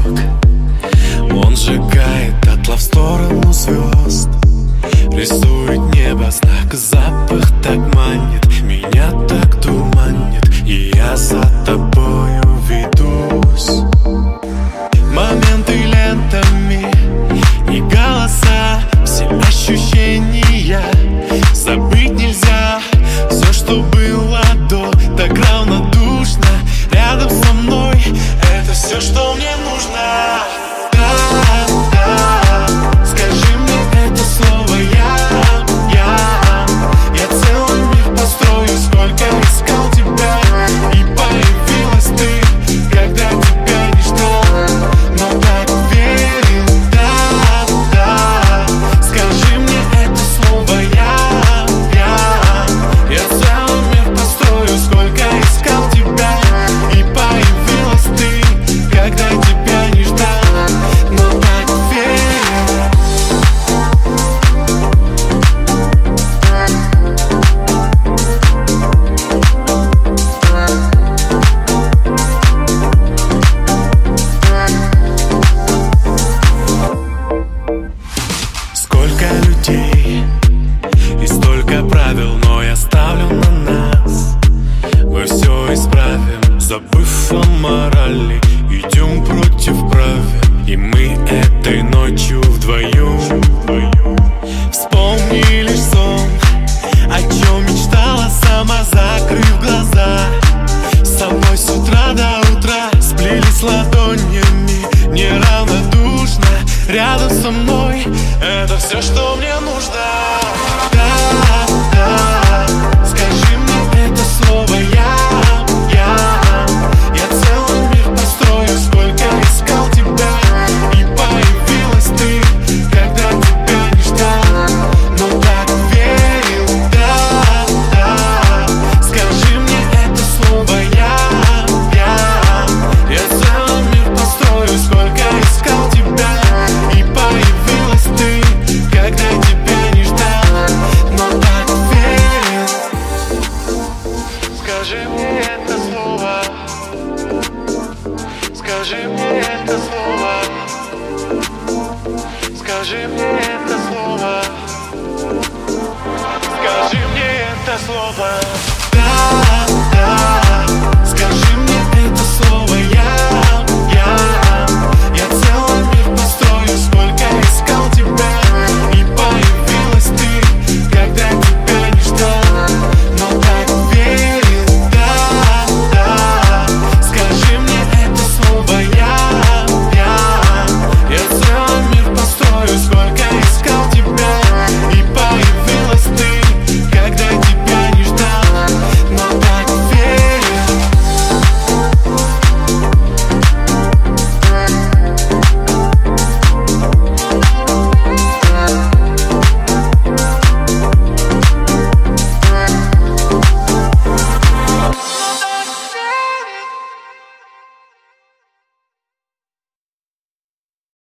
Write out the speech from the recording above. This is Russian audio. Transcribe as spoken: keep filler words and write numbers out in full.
огонек. Он сжигает дотла в сторону звезд, рисует небо знак, запах так манит, меня так туманит, и я за тобою ведусь. Моменты лентами и голоса, все ощущения забыть нельзя. Все, что было до, так равнодушно рядом со мной. Это все, что мне нужно. Да, да, скажи мне это слово. Я, я, я целый мир построю. Сколько искал тебя, и появилась ты, когда тебя не ждал, но так верил. Да, да, скажи мне это слово. Я, я, я целый мир построю. Сколько искал тебя, и появилась ты, когда тебя не ждал, но так верил. Сколько людей и столько правил, но я ставлю на нас. Мы все исправим, забыв о морали, идем против правил. И мы этой ночью вдвоем вспомни лишь сон, о чем мечтала сама, закрыв глаза. С тобой с утра до утра сплелись ладонями, неравнодушно рядом со мной. Это все, что мне нужно. Да, да, скажи мне это слово. Я, я, я целый мир построю. Сколько искал тебя, и появилась ты, когда тебя не ждал, но так верил. Да, да, скажи мне это слово. Я, я, я целый мир построю. Сколько искал тебя, и появилась ты, когда тебя не ждал, но так верил. Скажи мне это слово. Скажи мне это слово. Скажи мне это слово. Скажи мне это слово.